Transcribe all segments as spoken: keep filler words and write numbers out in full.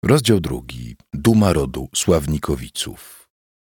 Rozdział drugi. Duma rodu Sławnikowiców.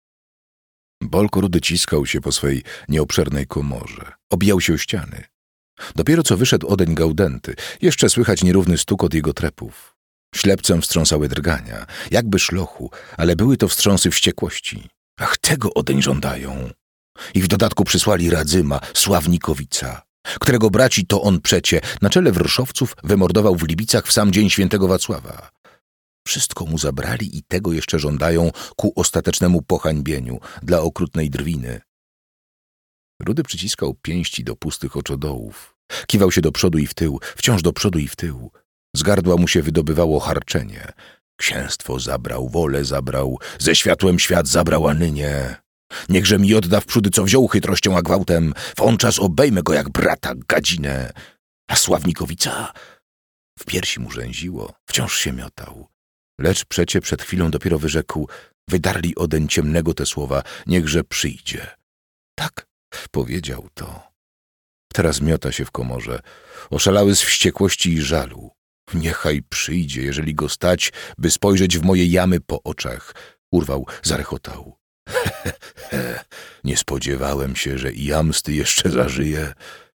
Bolko rudy ciskał się po swej nieobszernej komorze. Obijał się o ściany. Dopiero co wyszedł odeń Gaudenty. Jeszcze słychać nierówny stukot jego trepów. Ślepcem wstrząsały drgania, jakby szlochu, ale były to wstrząsy wściekłości. Ach, tego odeń żądają. I w dodatku przysłali Radzyma, Sławnikowica, którego braci to on przecie na czele wrszowców wymordował w Libicach w sam dzień świętego Wacława. Wszystko mu zabrali i tego jeszcze żądają ku ostatecznemu pohańbieniu dla okrutnej drwiny. Rudy przyciskał pięści do pustych oczodołów. Kiwał się do przodu i w tył, wciąż do przodu i w tył. Z gardła mu się wydobywało harczenie. Księstwo zabrał, wolę zabrał, ze światłem świat zabrał, a nynie. Niechże mi odda wprzódy, co wziął chytrością a gwałtem, w on czas obejmę go jak brata gadzinę. A Sławnikowica? W piersi mu rzęziło, wciąż się miotał. Lecz przecie przed chwilą dopiero wyrzekł, wydarli odeń ciemnego te słowa, niechże przyjdzie. Tak, powiedział to. Teraz miota się w komorze, oszalały z wściekłości i żalu. Niechaj przyjdzie, jeżeli go stać, by spojrzeć w moje jamy po oczach. Urwał, zarechotał. He, he, he. Nie spodziewałem się, że i jamsty jeszcze zażyje.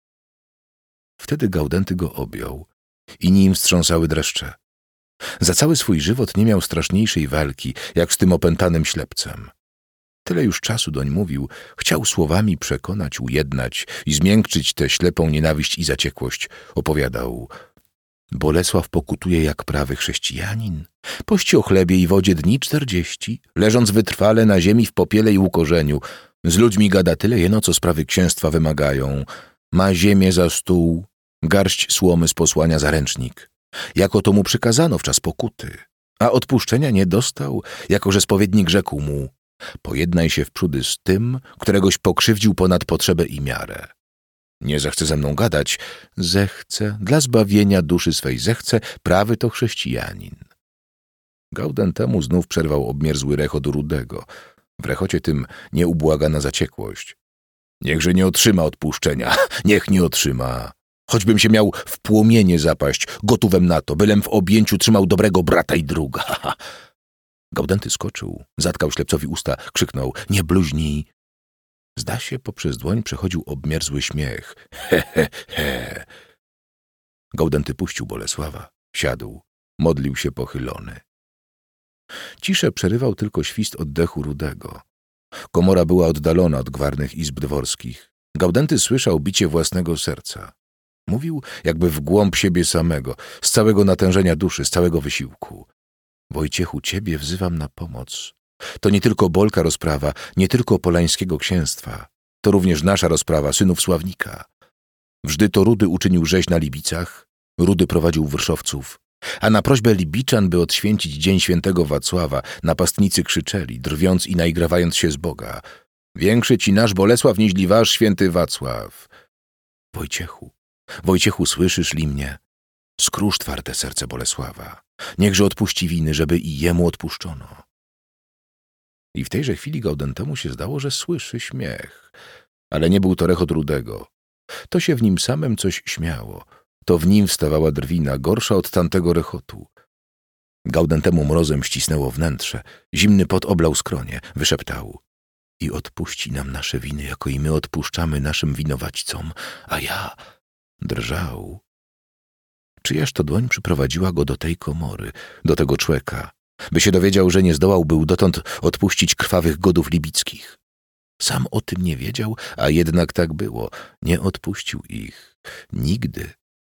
Wtedy Gaudenty go objął i nim wstrząsały dreszcze. Za cały swój żywot nie miał straszniejszej walki, jak z tym opętanym ślepcem. Tyle już czasu doń mówił, chciał słowami przekonać, ujednać i zmiękczyć tę ślepą nienawiść i zaciekłość. Opowiadał: Bolesław pokutuje jak prawy chrześcijanin. Pości o chlebie i wodzie dni czterdzieści, leżąc wytrwale na ziemi w popiele i ukorzeniu. Z ludźmi gada tyle jeno, co sprawy księstwa wymagają. Ma ziemię za stół, garść słomy z posłania za ręcznik. Jako to mu przykazano w czas pokuty, a odpuszczenia nie dostał, jako że spowiednik rzekł mu: pojednaj się wprzódy z tym, któregoś pokrzywdził ponad potrzebę i miarę. Nie zechce ze mną gadać, zechce, dla zbawienia duszy swej zechce, prawy to chrześcijanin. Gaudentemu znów przerwał obmierzły rechot Rudego. W rechocie tym nieubłagana zaciekłość. Niechże nie otrzyma odpuszczenia, niech nie otrzyma. Choćbym się miał w płomienie zapaść, gotówem na to, bylem w objęciu trzymał dobrego brata i druga. Gaudenty skoczył, zatkał ślepcowi usta, krzyknął: nie bluźnij. Zda się, poprzez dłoń przechodził obmierzły śmiech. He, he, he. Gaudenty puścił Bolesława, siadł, modlił się pochylony. Ciszę przerywał tylko świst oddechu Rudego. Komora była oddalona od gwarnych izb dworskich. Gaudenty słyszał bicie własnego serca. Mówił jakby w głąb siebie samego, z całego natężenia duszy, z całego wysiłku. Wojciechu, ciebie wzywam na pomoc. To nie tylko Bolka rozprawa, nie tylko polańskiego księstwa. To również nasza rozprawa, synów Sławnika. Wżdy to Rudy uczynił rzeź na Libicach, Rudy prowadził wrszowców, a na prośbę Libiczan, by odświęcić dzień świętego Wacława, napastnicy krzyczeli, drwiąc i naigrawając się z Boga: większy ci nasz Bolesław, niźli wasz święty Wacław. Wojciechu, Wojciechu, słyszysz li mnie? Skrusz twarde serce Bolesława. Niechże odpuści winy, żeby i jemu odpuszczono. I w tejże chwili Gaudentemu się zdało, że słyszy śmiech. Ale nie był to rechot Rudego. To się w nim samym coś śmiało. To w nim wstawała drwina, gorsza od tamtego rechotu. Gaudentemu mrozem ścisnęło wnętrze. Zimny pot oblał skronie. Wyszeptał: i odpuści nam nasze winy, jako i my odpuszczamy naszym winowajcom. A ja drżał. Czyjaż to dłoń przyprowadziła go do tej komory, do tego człeka, by się dowiedział, że nie zdołał był dotąd odpuścić krwawych godów libickich. Sam o tym nie wiedział, a jednak tak było. Nie odpuścił ich. Nigdy.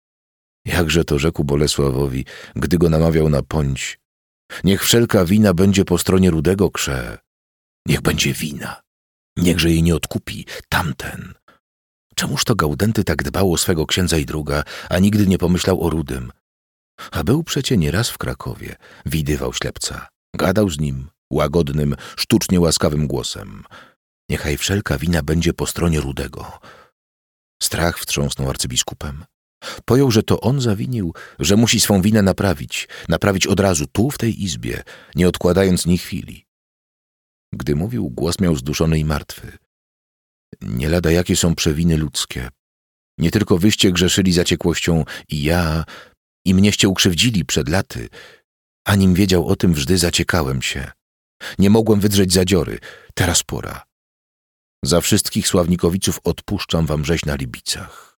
Jakże to rzekł Bolesławowi, gdy go namawiał na pąć: niech wszelka wina będzie po stronie Rudego krze. Niech będzie wina. Niechże jej nie odkupi tamten. Czemuż to Gaudenty tak dbał o swego księdza i druga, a nigdy nie pomyślał o Rudym? A był przecie nieraz w Krakowie, widywał ślepca, gadał z nim łagodnym, sztucznie łaskawym głosem: niechaj wszelka wina będzie po stronie Rudego. Strach wstrząsnął arcybiskupem. Pojął, że to on zawinił, że musi swą winę naprawić, naprawić od razu, tu w tej izbie, nie odkładając ni chwili. Gdy mówił, głos miał zduszony i martwy. Nie lada jakie są przewiny ludzkie. Nie tylko wyście grzeszyli zaciekłością i ja, i mnieście ukrzywdzili przed laty. Anim wiedział o tym wżdy, zaciekałem się. Nie mogłem wydrzeć zadziory. Teraz pora. Za wszystkich Sławnikowiców odpuszczam wam rzeź na Libicach.